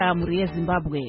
Jamhuri ya Zimbabwe.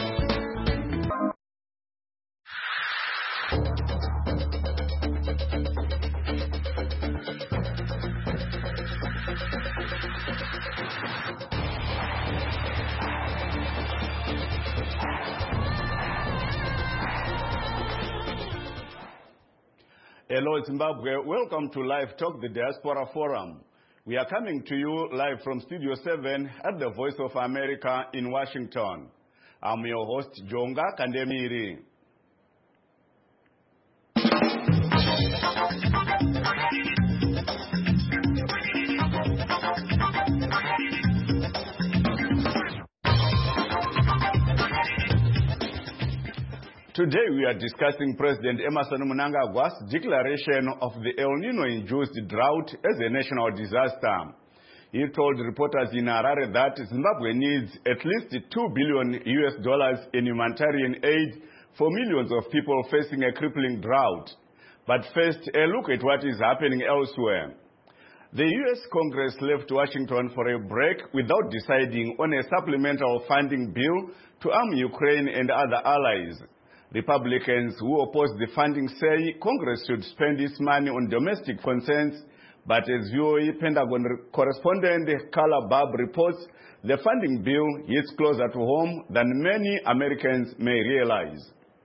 Hello Zimbabwe, welcome to Live Talk, the Diaspora Forum. We are coming to you live from Studio 7 at the Voice of America in Washington. I'm your host, Jonga Kandemiri. Today we are discussing President Emmerson Mnangagwa's declaration of the El Nino-induced drought as a national disaster. He told reporters in Harare that Zimbabwe needs at least $2 billion in humanitarian aid for millions of people facing a crippling drought. But first, a look at what is happening elsewhere. The U.S. Congress left Washington for a break without deciding on a supplemental funding bill to arm Ukraine and other allies. Republicans who oppose the funding say Congress should spend its money on domestic concerns, but as VOA Pentagon correspondent Carla Babb reports, the funding bill hits closer to home than many Americans may realize.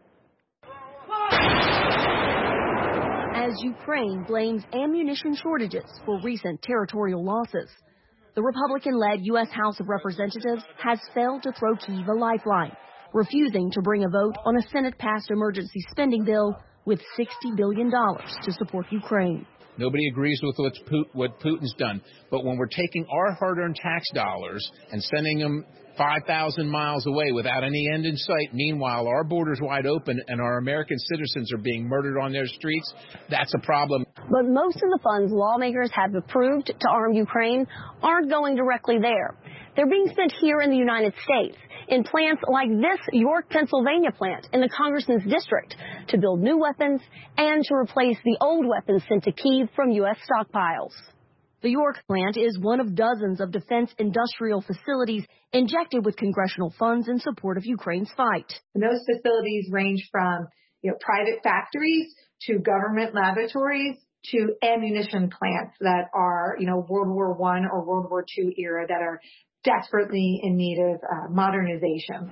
As Ukraine blames ammunition shortages for recent territorial losses, the Republican-led U.S. House of Representatives has failed to throw Kyiv a lifeline, refusing to bring a vote on a Senate-passed emergency spending bill with $60 billion to support Ukraine. Nobody agrees with what Putin's done. But when we're taking our hard-earned tax dollars and sending them 5,000 miles away without any end in sight, meanwhile our border's wide open and our American citizens are being murdered on their streets, that's a problem. But most of the funds lawmakers have approved to arm Ukraine aren't going directly there. They're being spent here in the United States, in plants like this York, Pennsylvania plant in the congressman's district, to build new weapons and to replace the old weapons sent to Kyiv from U.S. stockpiles. The York plant is one of dozens of defense industrial facilities injected with congressional funds in support of Ukraine's fight. And those facilities range from private factories to government laboratories to ammunition plants that are World War I or World War II era that are desperately in need of modernization.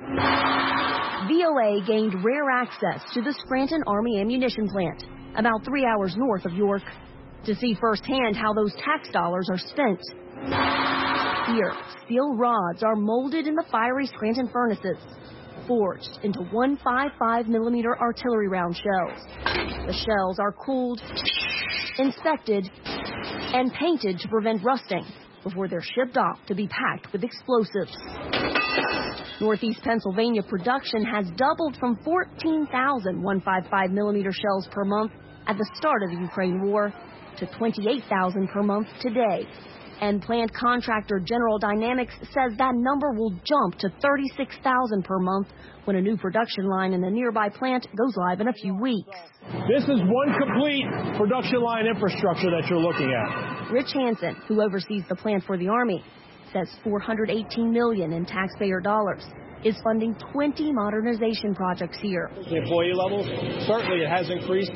VOA gained rare access to the Scranton Army ammunition plant, about 3 hours north of York, to see firsthand how those tax dollars are spent. Here, steel rods are molded in the fiery Scranton furnaces, forged into 155mm artillery round shells. The shells are cooled, inspected, and painted to prevent rusting before they're shipped off to be packed with explosives. Northeast Pennsylvania production has doubled from 14,000 155mm shells per month at the start of the Ukraine war to 28,000 per month today. And plant contractor General Dynamics says that number will jump to 36,000 per month when a new production line in a nearby plant goes live in a few weeks. This is one complete production line infrastructure that you're looking at. Rich Hansen, who oversees the plant for the Army, says $418 million in taxpayer dollars is funding 20 modernization projects here. The employee levels, certainly it has increased,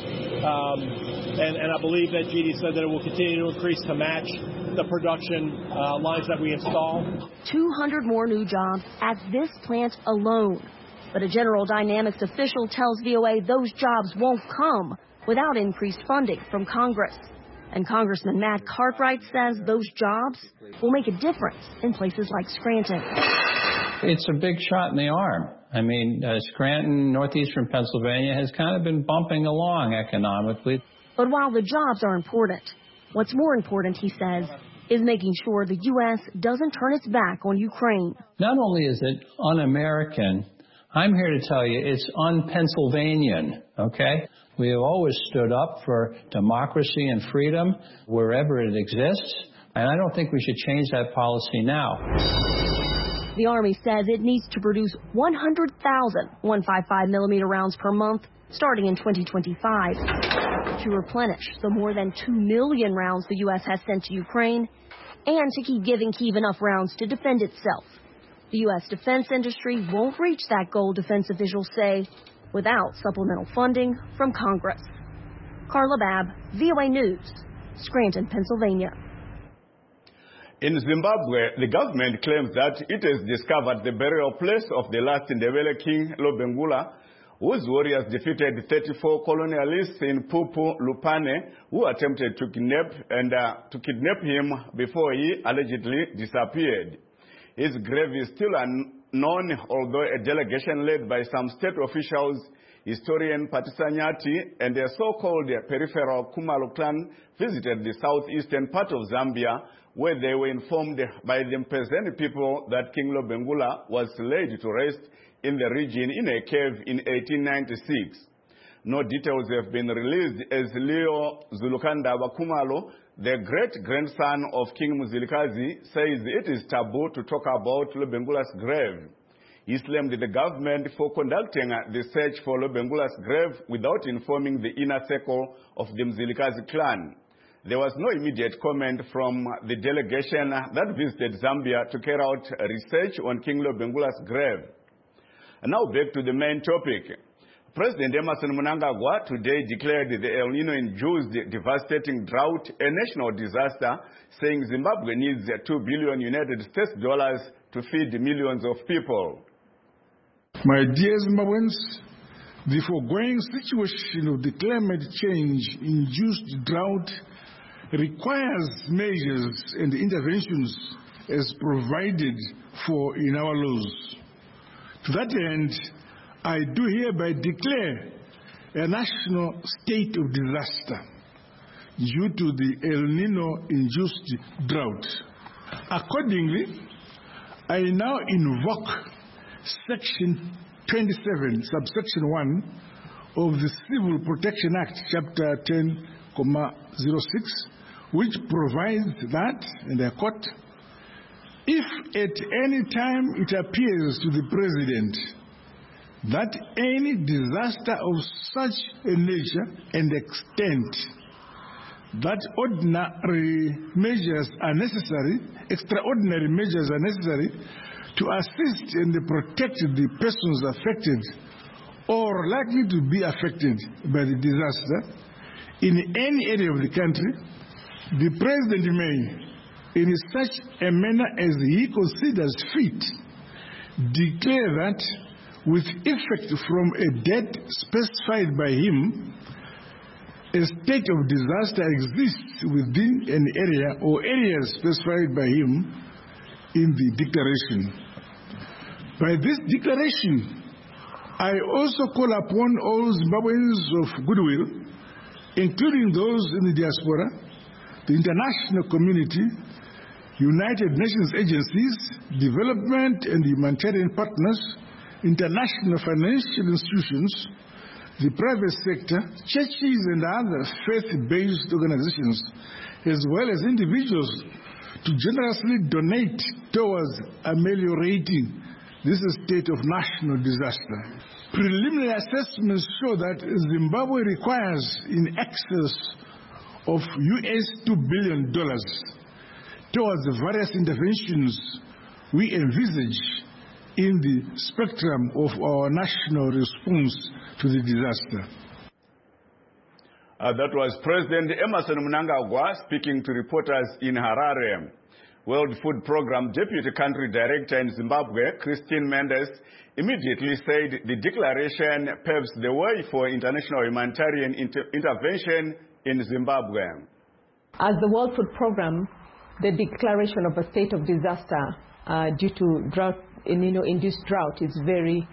and I believe that GD said that it will continue to increase to match the production lines that we install. 200 more new jobs at this plant alone. But a General Dynamics official tells VOA those jobs won't come without increased funding from Congress. And Congressman Matt Cartwright says those jobs will make a difference in places like Scranton. It's a big shot in the arm. I mean, Scranton, northeastern Pennsylvania, has kind of been bumping along economically. But while the jobs are important, what's more important, he says, is making sure the U.S. doesn't turn its back on Ukraine. Not only is it un-American, I'm here to tell you it's un-Pennsylvanian, okay? We have always stood up for democracy and freedom wherever it exists, and I don't think we should change that policy now. The Army says it needs to produce 100,000 155mm rounds per month starting in 2025 to replenish the more than 2 million rounds the U.S. has sent to Ukraine and to keep giving Kyiv enough rounds to defend itself. The U.S. defense industry won't reach that goal, defense officials say, without supplemental funding from Congress. Carla Babb, VOA News, Scranton, Pennsylvania. In Zimbabwe, the government claims that it has discovered the burial place of the last Ndebele king, Lobengula, whose warriors defeated 34 colonialists in Pupu, Lupane, who attempted to kidnap him before he allegedly disappeared. His grave is still unknown, although a delegation led by some state officials, historian Patisanyati, and a so-called peripheral Kumalo clan visited the southeastern part of Zambia, where they were informed by the Mpezeni people that King Lobengula was laid to rest in the region in a cave in 1896. No details have been released as Leo Zulukanda Kumalo, the great-grandson of King Muzilikazi, says it is taboo to talk about Lobengula's grave. He blamed the government for conducting the search for Lobengula's grave without informing the inner circle of the Mzilikazi clan. There was no immediate comment from the delegation that visited Zambia to carry out research on King Lobengula's grave. And now back to the main topic. President Emmerson Mnangagwa today declared the El Nino-induced devastating drought a national disaster, saying Zimbabwe needs $2 billion United States dollars to feed millions of people. My dear Zimbabweans, the foregoing situation of the climate change-induced drought requires measures and interventions as provided for in our laws. To that end, I do hereby declare a national state of disaster due to the El Nino-induced drought. Accordingly, I now invoke Section 27, subsection 1 of the Civil Protection Act, Chapter 10,06, which provides that, and I quote, if at any time it appears to the President that any disaster of such a nature and extent that extraordinary measures are necessary to assist and protect the persons affected or likely to be affected by the disaster in any area of the country, the President may, in such a manner as he considers fit, declare that with effect from a date specified by him, a state of disaster exists within an area or areas specified by him in the declaration. By this declaration, I also call upon all Zimbabweans of goodwill, including those in the diaspora, the international community, United Nations agencies, development and humanitarian partners, international financial institutions, the private sector, churches and other faith-based organizations, as well as individuals, to generously donate towards ameliorating this state of national disaster. Preliminary assessments show that Zimbabwe requires in excess of $2 billion towards the various interventions we envisage in the spectrum of our national response to the disaster. That was President Emmerson Mnangagwa speaking to reporters in Harare. World Food Programme Deputy Country Director in Zimbabwe, Christine Mendes, immediately said the declaration paves the way for international humanitarian intervention in Zimbabwe. As the World Food Programme, the declaration of a state of disaster due to drought, induced drought, is very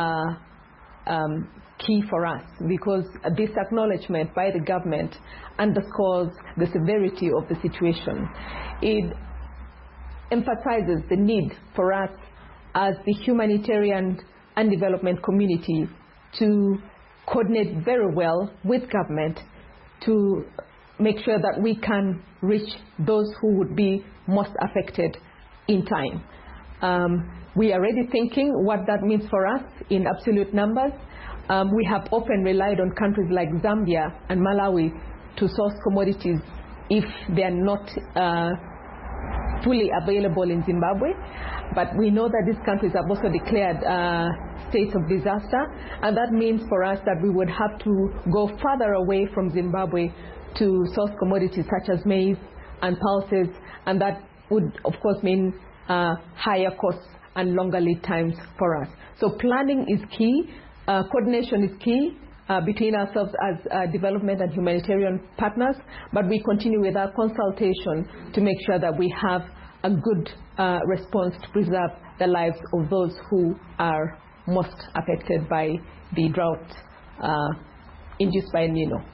key for us, because this acknowledgement by the government underscores the severity of the situation. It emphasizes the need for us as the humanitarian and development community to coordinate very well with government to make sure that we can reach those who would be most affected in time. We are already thinking what that means for us in absolute numbers. We have often relied on countries like Zambia and Malawi to source commodities if they are not fully available in Zimbabwe. But we know that these countries have also declared states of disaster, and that means for us that we would have to go further away from Zimbabwe to source commodities such as maize and pulses, and that would, of course, mean higher costs and longer lead times for us. So planning is key, coordination is key between ourselves as development and humanitarian partners, but we continue with our consultation to make sure that we have a good response to preserve the lives of those who are most affected by the drought induced by El Nino.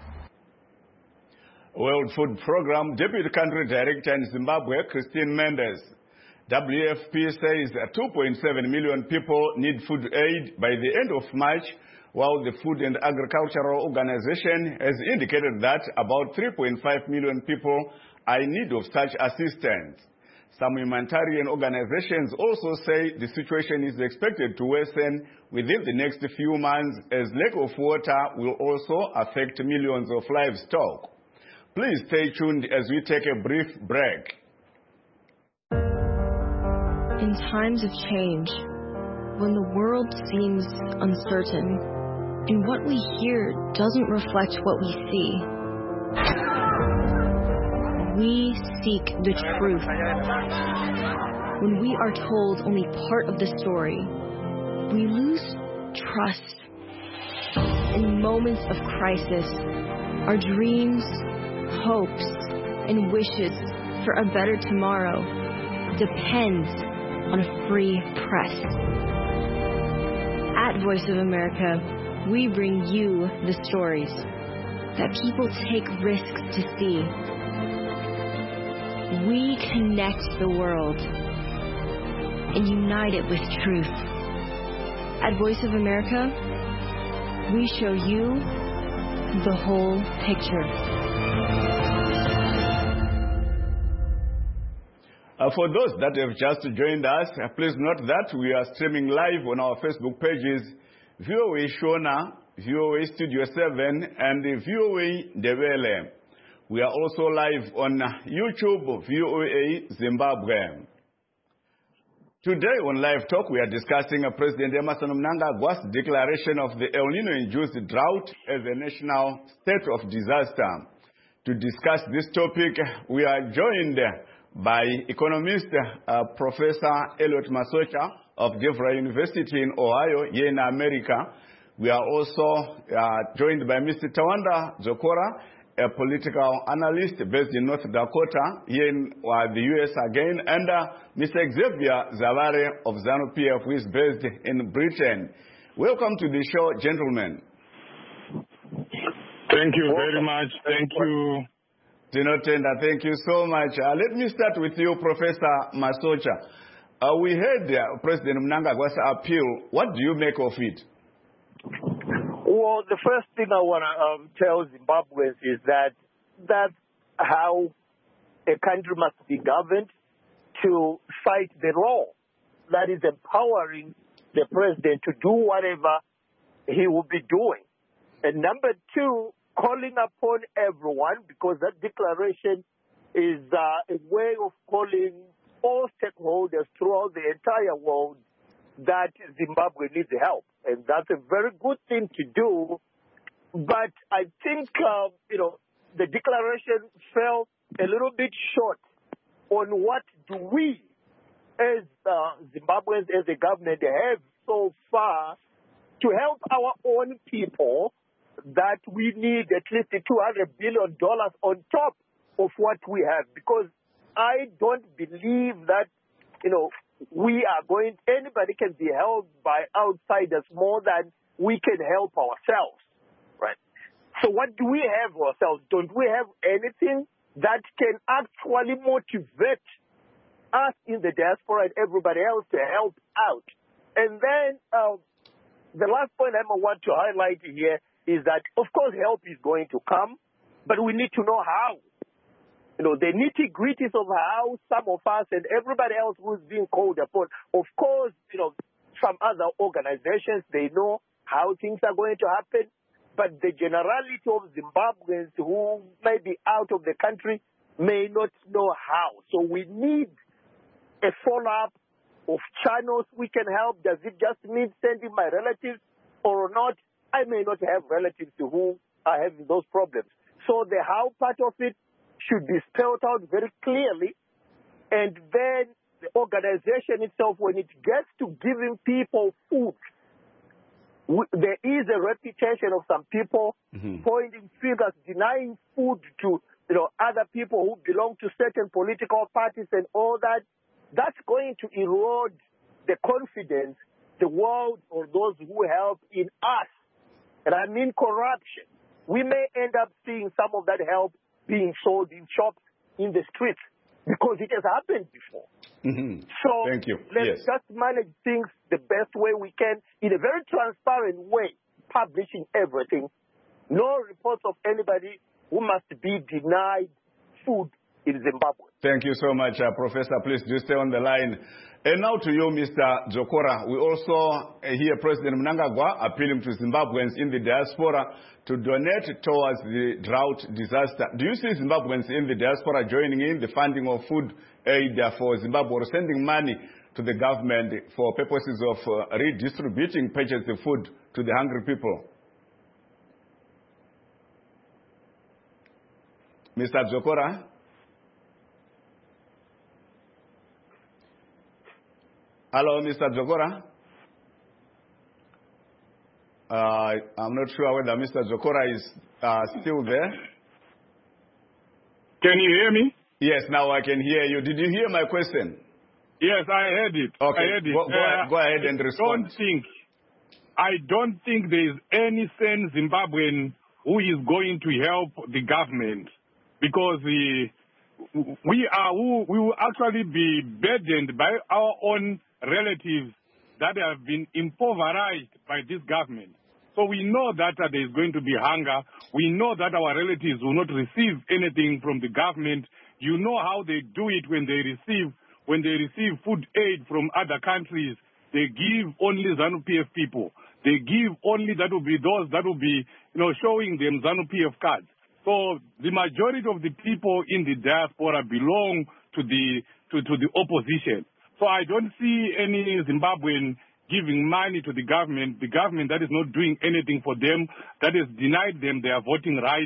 World Food Programme Deputy Country Director in Zimbabwe, Christine Mendes. WFP says 2.7 million people need food aid by the end of March, while the Food and Agricultural Organization has indicated that about 3.5 million people are in need of such assistance. Some humanitarian organizations also say the situation is expected to worsen within the next few months, as lack of water will also affect millions of livestock. Please stay tuned as we take a brief break. In times of change, when the world seems uncertain, and what we hear doesn't reflect what we see, we seek the truth. When we are told only part of the story, we lose trust. In moments of crisis, our dreams, hopes, and wishes for a better tomorrow depends on a free press. At Voice of America, we bring you the stories that people take risks to see. We connect the world and unite it with truth. At Voice of America, we show you the whole picture. For those that have just joined us, please note that we are streaming live on our Facebook pages, VOA Shona, VOA Studio 7, and VOA Ndebele. We are also live on YouTube, VOA Zimbabwe. Today on Live Talk, we are discussing President Emmerson Mnangagwa's declaration of the El Nino-induced drought as a national state of disaster. To discuss this topic, we are joined by economist Professor Elliot Masocha of DeVry University in Ohio, here in America. We are also joined by Mr. Tawanda Zokora, a political analyst based in North Dakota, here in the U.S. again, and Mr. Xavier Zavare of ZANU-PF, who is based in Britain. Welcome to the show, gentlemen. Thank you very much. Thank you. Tino Tenda, thank you so much. Let me start with you, Professor Masocha. We heard President Mnangagwa's appeal. What do you make of it? Well, the first thing I want to tell Zimbabweans is that that's how a country must be governed, to fight the law. That is empowering the president to do whatever he will be doing. And number two, calling upon everyone, because that declaration is a way of calling all stakeholders throughout the entire world that Zimbabwe needs help. And that's a very good thing to do. But I think, the declaration fell a little bit short on what do we, as Zimbabweans, as a government, have so far to help our own people, that we need at least $200 billion on top of what we have. Because I don't believe that, anybody can be helped by outsiders more than we can help ourselves, right? So what do we have ourselves? Don't we have anything that can actually motivate us in the diaspora and everybody else to help out? And then the last point I want to highlight here is that, of course, help is going to come, but we need to know how. The nitty-gritties of how some of us and everybody else who's being called upon, of course, some other organizations, they know how things are going to happen, but the generality of Zimbabweans who may be out of the country may not know how. So we need a follow-up of channels we can help? Does it just mean sending my relatives or not? I may not have relatives who are having those problems. So the how part of it should be spelled out very clearly. And then the organization itself, when it gets to giving people food, there is a reputation of some people pointing fingers, denying food to other people who belong to certain political parties and all that. That's going to erode the confidence the world or those who help in us. And I mean corruption. We may end up seeing some of that help being sold in shops in the streets because it has happened before. So thank you. Let's just manage things the best way we can in a very transparent way, publishing everything. No reports of anybody who must be denied food in Zimbabwe. Thank you so much, Professor. Please do stay on the line. And now to you, Mr. Jokora. We also hear President Mnangagwa appealing to Zimbabweans in the diaspora to donate towards the drought disaster. Do you see Zimbabweans in the diaspora joining in the funding of food aid for Zimbabwe or sending money to the government for purposes of redistributing purchased food to the hungry people? Mr. Jokora? Hello, Mr. Jokora? I'm not sure whether Mr. Jokora is still there. Can you hear me? Yes, now I can hear you. Did you hear my question? Yes, I heard it. Okay, I heard it. Go ahead and respond. I don't think there is any sane Zimbabwean who is going to help the government because we will actually be burdened by our own relatives that have been impoverished by this government. So we know that there is going to be hunger. We know that our relatives will not receive anything from the government. You know how they do it when they receive food aid from other countries. They give only ZANU-PF people. They give only that will be those that will be showing them ZANU-PF cards. So the majority of the people in the diaspora belong to the opposition. So I don't see any Zimbabwean giving money to the government that is not doing anything for them, that has denied them their voting rights.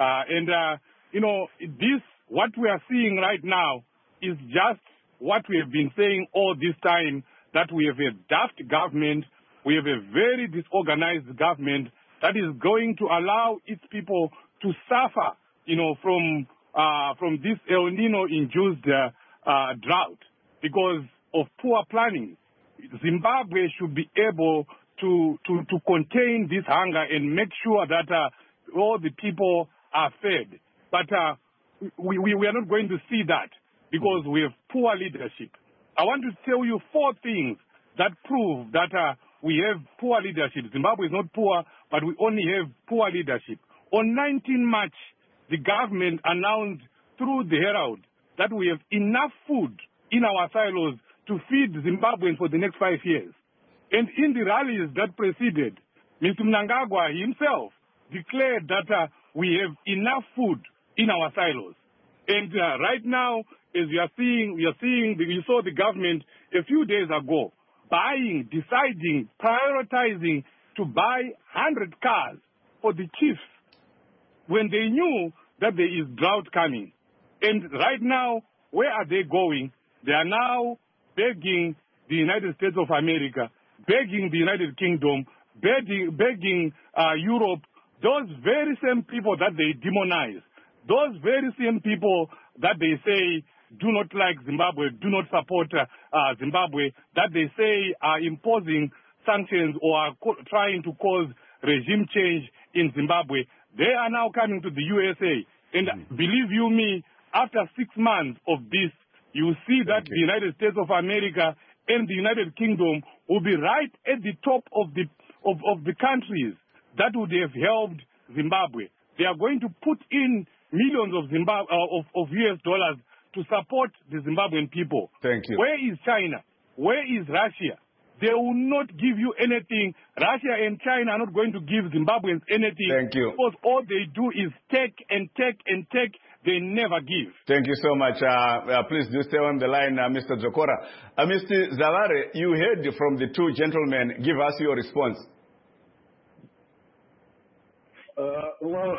What we are seeing right now is just what we have been saying all this time, that we have a daft government, we have a very disorganized government that is going to allow its people to suffer, from this El Nino-induced drought because of poor planning. Zimbabwe should be able to contain this hunger and make sure that all the people are fed. But we are not going to see that because we have poor leadership. I want to tell you 4 things that prove that we have poor leadership. Zimbabwe is not poor, but we only have poor leadership. On 19 March, the government announced through the Herald that we have enough food in our silos to feed Zimbabweans for the next 5 years. And in the rallies that preceded, Mr. Mnangagwa himself declared that we have enough food in our silos. And right now, as we saw the government a few days ago deciding, prioritizing to buy 100 cars for the chiefs when they knew that there is drought coming. And right now, where are they going? They are now begging the United States of America, begging the United Kingdom, begging Europe, those very same people that they demonize, those very same people that they say do not like Zimbabwe, do not support Zimbabwe, that they say are imposing sanctions or are trying to cause regime change in Zimbabwe, they are now coming to the USA. And believe you me, after 6 months of this, you see that the United States of America and the United Kingdom will be right at the top of the countries that would have helped Zimbabwe. They are going to put in millions of US dollars to support the Zimbabwean people. Thank you. Where is China? Where is Russia? They will not give you anything. Russia and China are not going to give Zimbabweans anything. Thank you. Because all they do is take and take and take They never give. Thank you so much. Please do stay on the line, Mr. Zokora. Mr. Zavare, you heard from the two gentlemen. Give us your response. Well,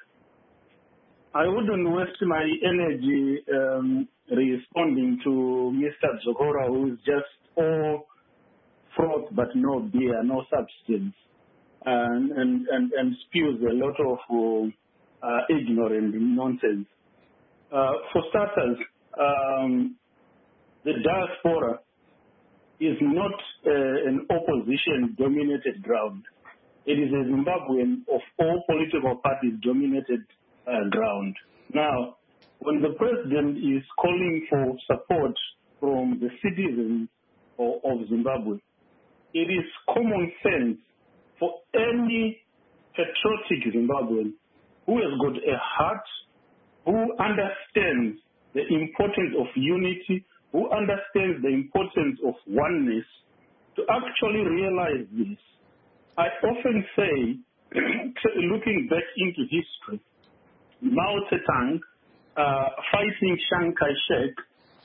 I wouldn't waste my energy responding to Mr. Zokora, who is just all froth but no beer, no substance, and spews a lot of ignorant nonsense. For starters, the diaspora is not an opposition-dominated ground. It is a Zimbabwean of all political parties dominated ground. Now, when the president is calling for support from the citizens of Zimbabwe, it is common sense for any patriotic Zimbabwean who has got a heart, who understands the importance of unity, who understands the importance of oneness, to actually realize this. I often say, looking back into history, Mao Zedong fighting Chiang Kai-shek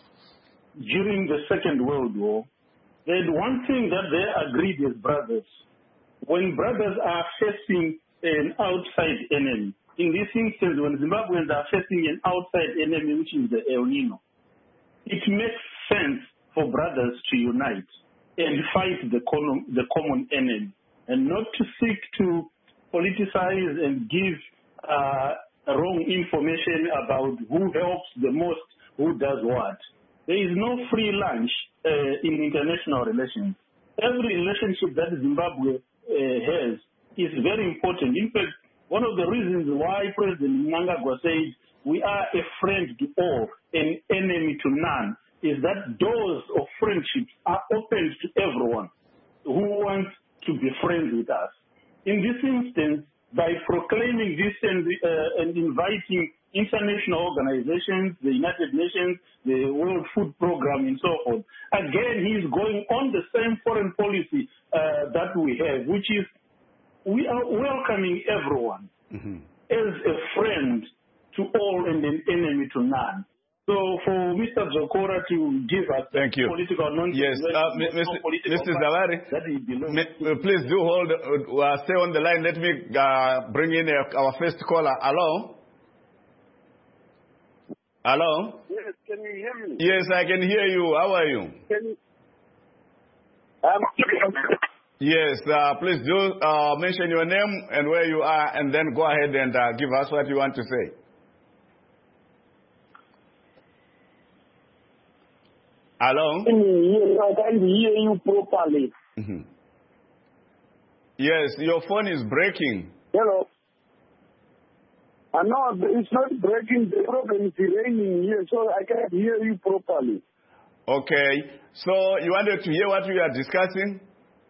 during the Second World War, they had one thing that they agreed as brothers. When brothers are facing an outside enemy, in this instance, when Zimbabweans are facing an outside enemy, which is the El Nino, it makes sense for brothers to unite and fight the common enemy, and not to seek to politicize and give wrong information about who helps the most, who does what. There is no free lunch in international relations. Every relationship that Zimbabwe has is very important. In fact, one of the reasons why President Mnangagwa says we are a friend to all, an enemy to none, is that doors of friendship are open to everyone who wants to be friends with us. In this instance, by proclaiming this and inviting international organizations, the United Nations, the World Food Program, and so forth, again, he's going on the same foreign policy that we have, which is we are welcoming everyone as a friend to all and an enemy to none. So for Mr. Zokora to give us political nonsense, Mr. Zavare, please do hold, stay on the line. Let me bring in our first caller. Hello? Hello? Yes, can you hear me? Yes, I can hear you. How are you? Yes, please do mention your name and where you are, and then go ahead and give us what you want to say. Hello? Yes, I can hear you properly. Yes, your phone is breaking. Hello? No, it's not breaking. The problem is raining here, so I can't hear you properly. Okay. So you wanted to hear what we are discussing?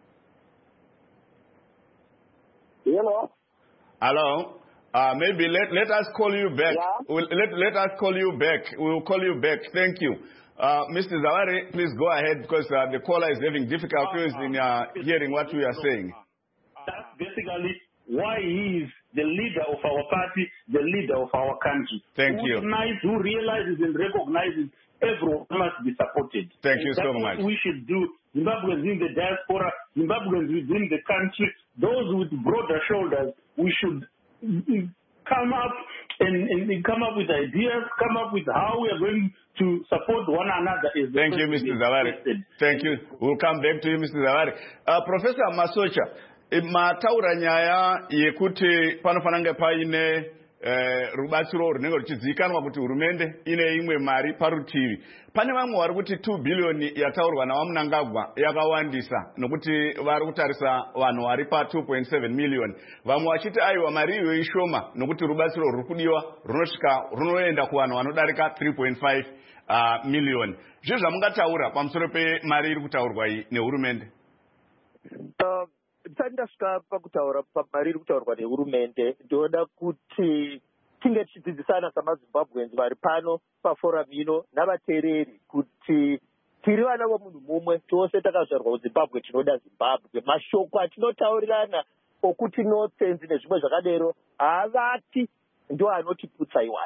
Hello? Hello? Maybe let us call you back. Yeah? Let us call you back. We will call you back. Thank you. Mr. Zavare, please go ahead, because the caller is having difficulties in hearing what we are saying. That's basically why he is the leader of our party, the leader of our country. Thank you. Who realizes and recognizes everyone must be supported. Thank you so much. That's what we should do. Zimbabweans in the diaspora, Zimbabweans within the country, those with broader shoulders, we should come up and come up with ideas, come up with how we are going to support one another. Thank you, Mr. Zavare. Thank you. We'll come back to you, Mr. Zavare. Professor Masocha, mataura nyaya yekuti panofanira paine rubatsiro runenge ruchizivikanwa kuti hurumende ine imwe mari parutivi. Pane vamwe vari kuti 2 billion yataurwa naMnangagwa yakawandisa nokuti vari kutarisa vanhu vari pa 2.7 million. Vamwe vachiti aiwa mari iyo ishoma nokuti rubatsiro ruri kudiwa runoenda kuvanhu vanodarika 3.5 million. Zvizvo zvamungataura pamusoro pemari iri kutaurwa iyi nehurumende? Ndisati ndasvika pakutaura pamari iri kutaurwa nehurumende, ndinoda kuti tinge tichidzidzisana samazimbabweans vari pano paforum ino navateereri kuti tiri vana vomunhu mumwe, tose takazvarwa kuzimbabwe, tinoda Zimbabwe. Mashoko atinotaurirana okuti notsenzi nezvimwe zvakadero haavati ndo anotiputsa iwayo.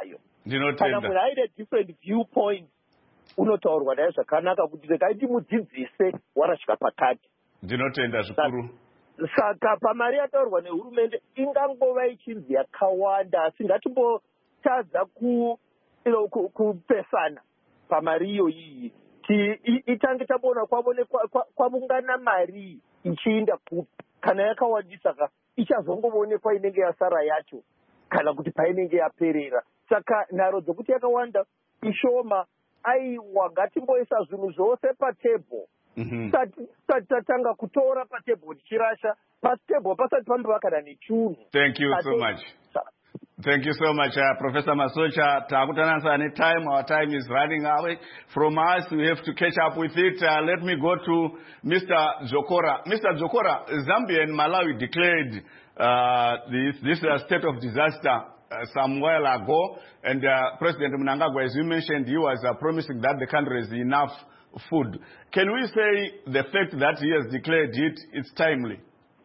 kana munhu aine different viewpoints unotaurwa naye zvakanaka kuti regai timudzidzise warasvika pakati. Ndinotenda zvikuru. Saka pamari yataurwa nehurumende ingangova ichinzi yakawanda asi ngatimbotadza kupesana pamari iyoyi itange taboona kwavungana mari ichiinda kupi. Kana yakawandisa ichazongoonekwa inenge yasara yacho kana kuti painenge yaperera. Saka nharo dzokuti yakawanda ishoma aiwa ngatimboisa zvinhu zvose patebho. Tatanga kutora patebho tichirasha patebho pasati pambovakana nechunhu. Thank you so much. Thank you so much, Professor Masocha. Time. Our time is running away from us. We have to catch up with it. Let me go to Mr. Dzokora. Mr. Dzokora, Zambia and Malawi declared this state of disaster some while ago. And President Mnangagwa, as you mentioned, he was promising that the country has enough food. Can we say the fact that he has declared it's timely?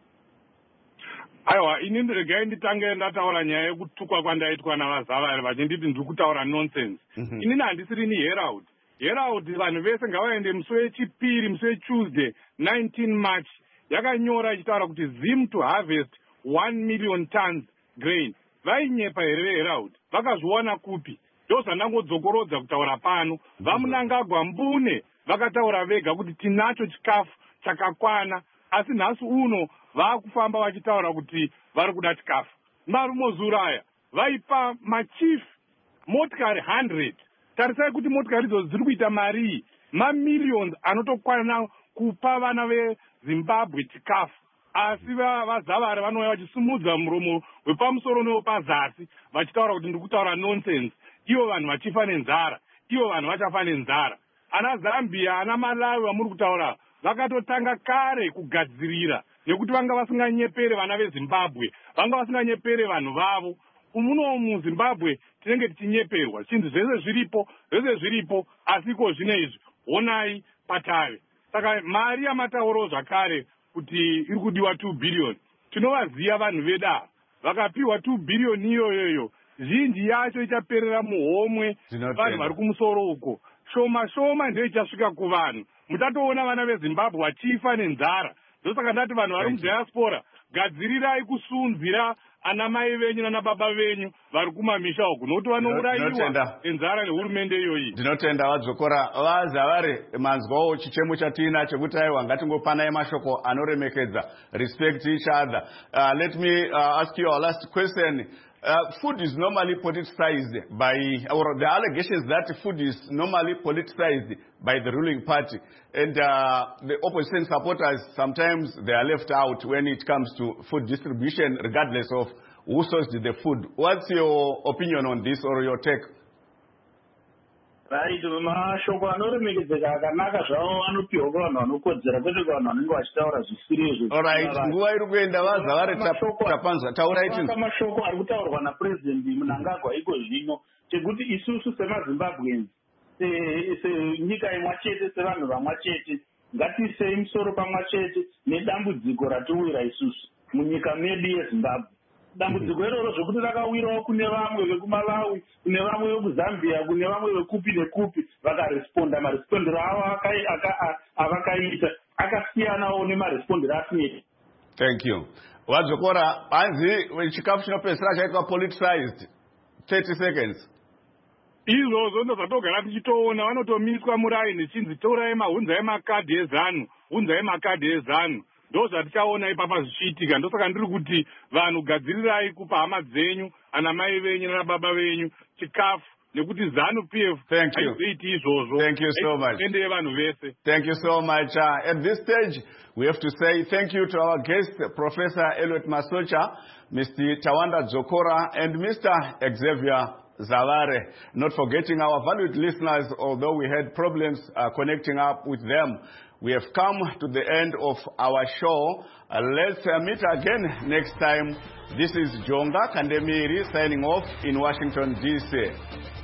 Aiwa, inini regai nditange ndataura nyaya yekutukwa kwandaitwa navazavari vachinditi ndiri kutaura nonsense. Inini handisiri ni Herald. Herald vanhu vese ngavaende musi wechipiri, musi weTuesday 19 March yakanyora ichitaura kuti Zim to harvest 1 million tons grain. Vainyepa here Herald. Vakazviona kupi? Ndozvandangodzokorodza kutaura pano. VaMnangagwa Mbune vakataura vega kuti tinacho chikafu chakakwana, asi nhasi uno vakufamba vachitaura kuti vari kuda chikafu. Marumozuraya vaipa machief motikari 100. Tarisai kuti motikari idzodzo dziri kuita mari mamillions anotokwana kupa vana veZimbabwe chikafu. Asi vazavari vanouya vachisumudza muromo wepamusoro newepazasi vachitaura kuti ndiri kutaura nonsense. Ivo vanhu vachifa nenzara, ivo vanhu vachafa nenzara. Ana Zambia, ana Malawi vamuri kutaura vakatotanga kare kugadzirira nekuti vanga vasinganyepere vana veZimbabwe, vanga vasinganyepere vanhu vavo. Muno muZimbabwe tinenge tichinyeperwa, chinzi zvese zviripo, asiko zvinezvi honai patave. Saka mari yamatauro zvakare kuti iri kudiwa 2 billion. Tinovaziva vanhu veda vakapiwa 2 billion iyoyo, zhinji yacho ichaperera muhomwe vanhu vari kumusoro uko. Shoma ndio ichasvika kuvanhu. Mutatoona vana veZimbabwe vachifa nenzara. Ndosaka ndati vanhu vari mudiaspora, gadzirirai kusunzira ana mai venyu nana baba venyu vari kumamisha uku nokuti vanourayiwa nenzara nehurumende iyoyi. Ndinotenda Vadzokora vazavari manzwawo chichemo chatina chekuti aiwa ngatingopanai mashoko anoremekedza, respect each other. Let me ask you our last question. Food is normally politicized by, or the allegations that food is normally politicized by the ruling party, and the opposition supporters, sometimes they are left out when it comes to food distribution, regardless of who sourced the food. What's your opinion on this, or your take? Right, mashoko anoremekedzeka akanaka zvavo anopiwa kuvanhu vanokodzera kwete kuvanhu vanenge vachitaura zvisiri. Alright, nguva iri kuenda vazavari tapanzwa taurai chinhu. Mashoko ari kutaurwa naPresident Mnangagwa iko zvino chekuti isusu semaZimbabweans senyika imwe chete, sevanhu vamwe chete, ngatiisei musoro pamwe chete nedambudziko ratiwira isusu munyika medu yeZimbabwe. Dambudziko iroro zvokuti rakawirawo kune vamwe vekuMalawi, kune vamwe vekuZambia, kune vamwe vekupi nekupi, vakaresponda. Marespondero avo avakaita akasiyanawo nemarespondero asinoita. Thank you. Vadzokora, hanzi chikafu chinopedzisira chaitwa politicized. 30 seconds. Izvozvo ndozvatogara tichitoona, vanotomiswa muraini chinzi torai hunzai makadhi ezanu, hunzai makadhi ezanu. Ndozvatichaona ipapa zvichiitika. Ndosaka ndiri kuti vanhu gadzirirai kupa hama dzenyu, ana mai venyu nana baba venyu chikafu, nekuti ZANU PF haizoiti izvozvo. Thank you so much. Ende vanhu vese. Thank you so much. At this stage, we have to say thank you to our guest, Professor Eliot Masocha, Mr. Tawanda Dzokora, and Mr. Xavier Zavare. Not forgetting our valued listeners, although we had problems connecting up with them. We have come to the end of our show. Let's meet again next time. This is Jonga Kandemiri signing off in Washington, D.C.